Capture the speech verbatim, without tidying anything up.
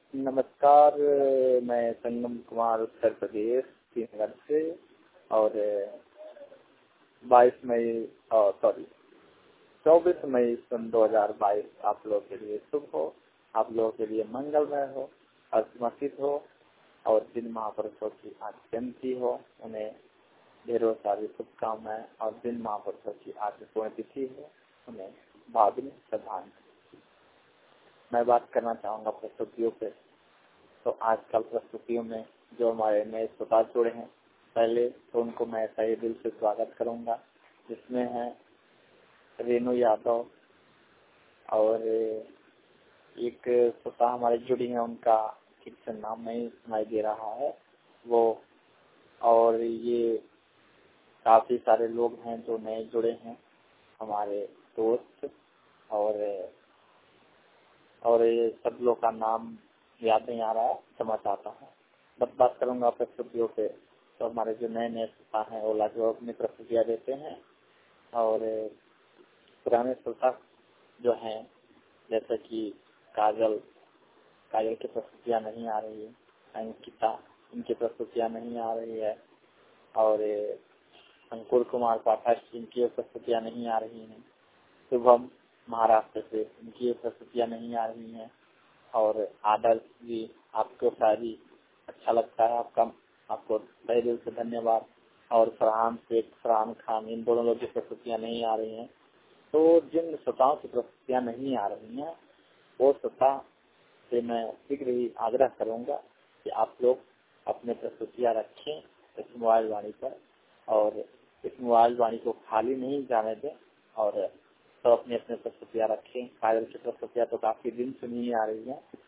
नमस्कार, मैं संगम कुमार उत्तर प्रदेश श्रीनगर से। और बाईस मई और सॉरी चौबीस मई सन दो हजार बाईस आप लोगों के लिए शुभ हो, आप लोगों के लिए मंगलमय हो, हर्षमसित हो। और जिन महापुरुषों की आज जयंती हो उन्हें ढेरों सारी शुभकामनाएं, और जिन महापुरुषों की आज पुण्यतिथि हो उन्हें भावभीनी श्रद्धांजलि। मैं बात करना चाहूँगा प्रस्तुतियों पे। तो आजकल प्रस्तुतियों में जो हमारे नए श्रोता जुड़े हैं, पहले तो उनको मैं सही दिल से स्वागत करूँगा, जिसमें है रेणु यादव और एक श्रोता हमारे जुड़ी हैं, उनका ठीक से नाम नहीं सुनाई दे रहा है वो। और ये काफी सारे लोग हैं जो नए जुड़े हैं, हमारे दोस्त, और और ये सब लोग का नाम याद नहीं आ रहा है, क्षमा चाहता हूँ। बस बात करूँगा प्रस्तुतियों पे। तो हमारे जो नए नए श्रोता हैं वो लाजवाब अपनी प्रस्तुतियाँ देते हैं, और पुराने श्रोता जो हैं जैसे कि काजल काजल की प्रस्तुतियाँ नहीं आ रही है, अंकिता इनकी प्रस्तुतियाँ नहीं आ रही है, और अंकुर कुमार पाठक इनकी प्रस्तुतियाँ नहीं आ रही हैं, शुभम महाराष्ट्र से इनकी प्रस्तुतियाँ नहीं आ रही हैं, और आदर्श जी आपको शायरी अच्छा लगता है, आपका आपको तहे दिल से धन्यवाद। और फरहान शेख, फरहान खान, इन दोनों लोग की प्रस्तुतियाँ नहीं आ रही हैं। तो जिन श्रोताओं की प्रस्तुतियाँ नहीं आ रही हैं वो श्रोता से मैं शीघ्र ही आग्रह करूँगा कि आप लोग अपने प्रस्तुतियाँ रखें इस मोबाइल वाणी पर, और इस मोबाइल वाणी को खाली नहीं जाने दें, और तो अपनी अपनी प्रस्तुतियाँ रखें। काजल की प्रस्तुतियाँ तो काफी दिन से नहीं आ रही हैं,